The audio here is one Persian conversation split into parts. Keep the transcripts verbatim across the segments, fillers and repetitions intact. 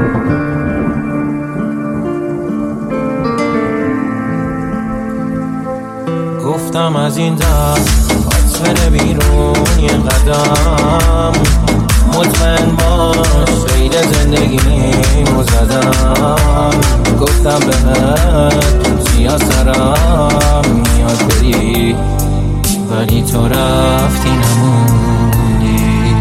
گفتم از این دست پس بره بیرون یه قدم، مطمئن باش غیر زندگیمو زدم. گفتم بهت سیاه سرم میاد بری، ولی تو رفتی نموندی.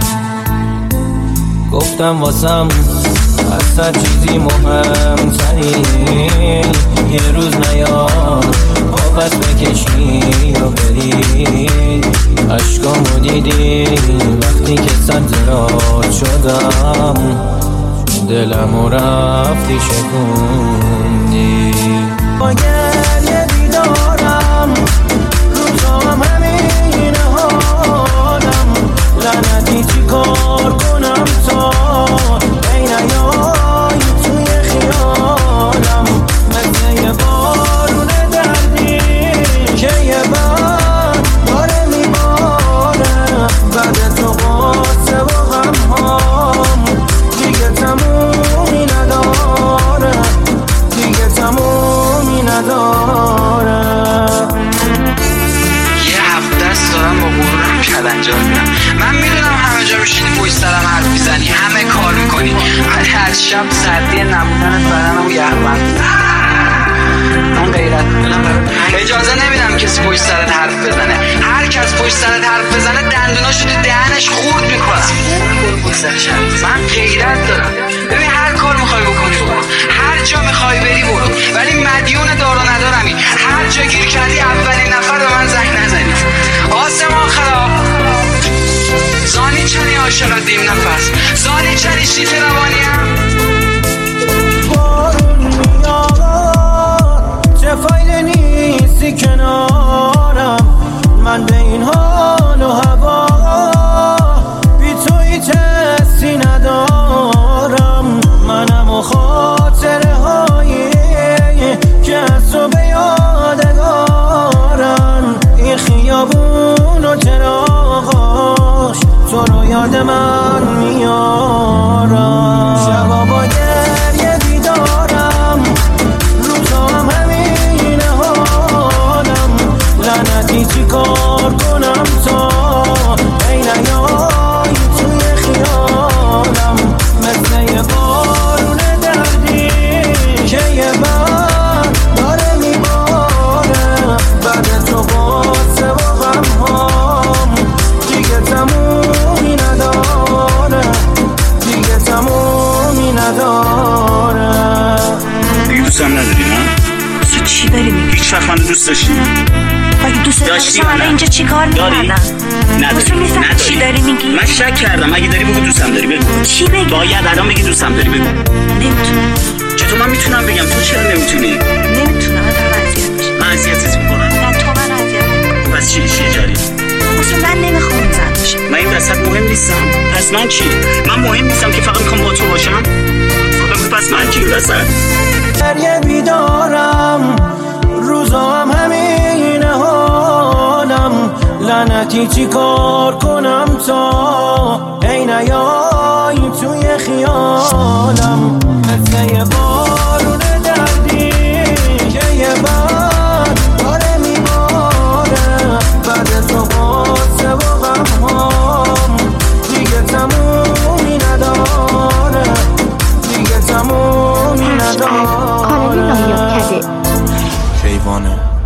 گفتم واسم از هر چیزی مهمتری یه روز نیاد پاپس بکشی و بری. عشقامو دیدی وقتی که سنزرات شدم، دلمو رفتی شکوندی. با گریه بیدارم، روزام همینه حالم، لعنتی چی کار کنم تا ای نیایی توی خیالم. مثل یه بارون دردی که یه بار داره میباره، بعد تو قصه و غمهام دیگه تمومی نداره، دیگه تمومی نداره. یه هفته است دارم با غرورم کلنجار میرم. من میدونم همه جا میشینی پشت سرم حرف میزنی، همه کار میکنی، ولی هر شب سردی نبودنت بدنمو یخبند. من غیرت اجازه نمیدم کسی پشت سرت حرف بزنه. هر کس پشت سرت حرف بزنه دندوناشو تو دهنش خورد میکنم. من غیرت دارم. ببین هر کار میخوای بکنی برو، هر جا میخوای بری برو، ولی مدیون دار و ندارمی. هر جا گیر کردی اولین نفر به من زنگ نزنی. آسمان خراب زانی چنی عاشقت دیم نفس، زانی چنی شیط روانیم. بارون میاد چه فایده نیستی کنارم، من به این حال و هوا بی تو هیچ حسی ندارم. منم و خاطره هایی که از تو به یادگارن، این خیابون و چراغاش تو رو یاد من میارم. شبا با گریه بیدارم، روزام همینه حالم، لعنتی چی کار کنم تا ای نیایی توی خیالم. مثل یه بارون دردی که یه بار داره میباره، بعد تو قصه و غمهام دیگه تمومی نداره، دیگه تمومی نداره. دیگه دوستم نداری نه؟ تو چی داری میگی؟ هیچ وقت من دوست داشتی؟ اگه دوست داشتی حالا اینجا چی کار میکردم؟ نداری؟ نداری؟ چی داری میگی؟ من شک کردم. اگه داری بگو دوستم داری، بگو. چی بگی؟ باید الان بگی دوستم داری، بگو. نمیتونم. چطور من میتونم بگم؟ تو چرا نمیتونی؟ نمیتونم، من دارم اذیت میشم. من اذیتت میکنم؟ نه تو من اذیت میکنم. پس چی چیه جاری؟ اصلا من نمیخوام زن باشم. من این وسط مهم نیستم. پس من چی؟ من مهم نیستم که فقط میخوام با تو باشم؟ خدا پس من چی این وسط؟ گریه بیدارم، روزام همینه حالم، لعنتی چی کار کنم تا ای نیایی توی خیالم. مثل یه بارون دردی که یه بار داره میباره، بعد تو قصه و غمهام دیگه تمومی نداره، دیگه تمومی نداره. کانال نایاب کده کیوانه.